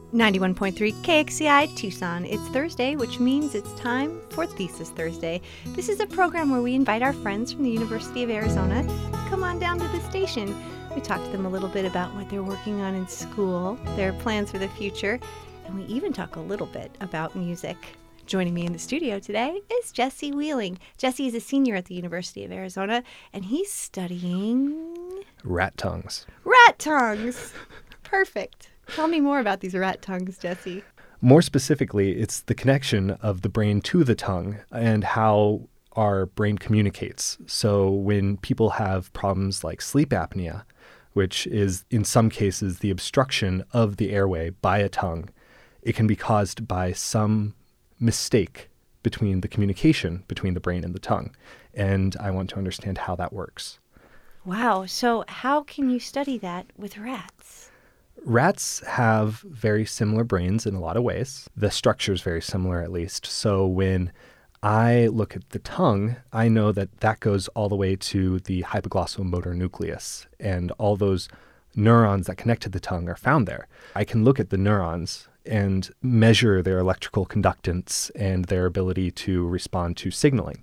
91.3 KXCI Tucson. It's Thursday, which means it's time for Thesis Thursday. This is a program where we invite our friends from the University of Arizona to come on down to the station. We talk to them a little bit about what they're working on in school, their plans for the future, and we even talk a little bit about music. Joining me in the studio today is Jesse Wheeling. Jesse is a senior at the University of Arizona, and he's studying... rat tongues. Rat tongues! Perfect. Tell me more about these rat tongues, Jesse. More specifically, it's the connection of the brain to the tongue and how our brain communicates. So when people have problems like sleep apnea, which is in some cases the obstruction of the airway by a tongue, it can be caused by some mistake between the communication between the brain and the tongue. And I want to understand how that works. Wow. So how can you study that with rats? Rats have very similar brains in a lot of ways. The structure is very similar, at least. So when I look at the tongue, I know that that goes all the way to the hypoglossal motor nucleus, and all those neurons that connect to the tongue are found there. I can look at the neurons and measure their electrical conductance and their ability to respond to signaling.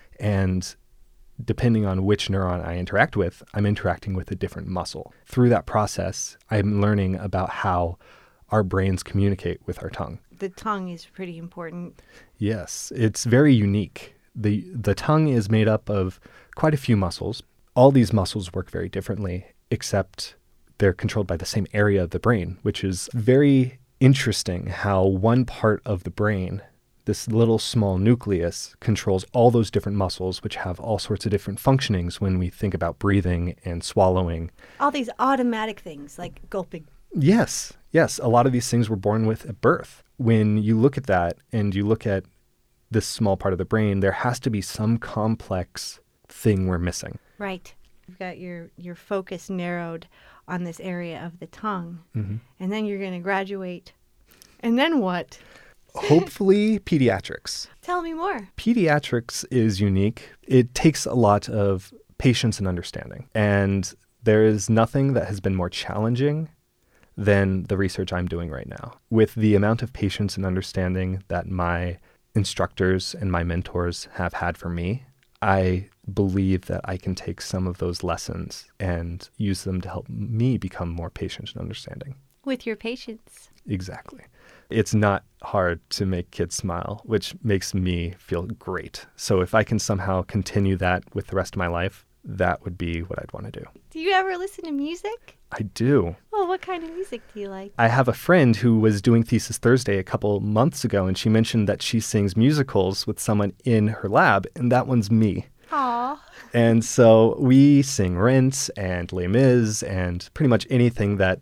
And depending on which neuron I interact with, I'm interacting with a different muscle. Through that process, I'm learning about how our brains communicate with our tongue. The tongue is pretty important. Yes, it's very unique. The tongue is made up of quite a few muscles. All these muscles work very differently, except they're controlled by the same area of the brain, which is very interesting how one part of the brain, this little small nucleus, controls all those different muscles, which have all sorts of different functionings when we think about breathing and swallowing. All these automatic things like gulping. Yes. A lot of these things were born with at birth. When you look at that and you look at this small part of the brain, there has to be some complex thing we're missing. Right. You've got your focus narrowed on this area of the tongue. Mm-hmm. And then you're going to graduate. And then what? Hopefully pediatrics. Tell me more. Pediatrics is unique. It takes a lot of patience and understanding. And there is nothing that has been more challenging than the research I'm doing right now. With the amount of patience and understanding that my instructors and my mentors have had for me, I believe that I can take some of those lessons and use them to help me become more patient and understanding. With your patients. Exactly. It's not hard to make kids smile, which makes me feel great. So if I can somehow continue that with the rest of my life, that would be what I'd want to do. Do you ever listen to music? I do. Well, what kind of music do you like? I have a friend who was doing Thesis Thursday a couple months ago, and she mentioned that she sings musicals with someone in her lab, and that one's me. Aww. And so we sing Rent and Les Mis and pretty much anything that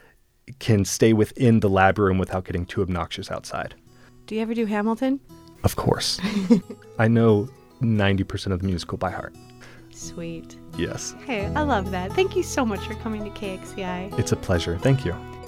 can stay within the lab room without getting too obnoxious outside. Do you ever do Hamilton? Of course. I know 90% of the musical by heart. Sweet. Yes. Hey, I love that. Thank you so much for coming to KXCI. It's a pleasure. Thank you.